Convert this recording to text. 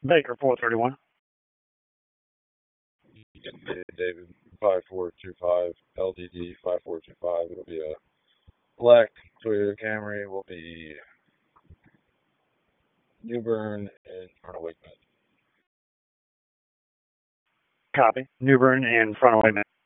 Baker 431. David 5425 LTD 5425. It'll be a black Toyota Camry. Will be New Bern and Frontal Wakeman. Copy. New Bern and Frontal Whiteman.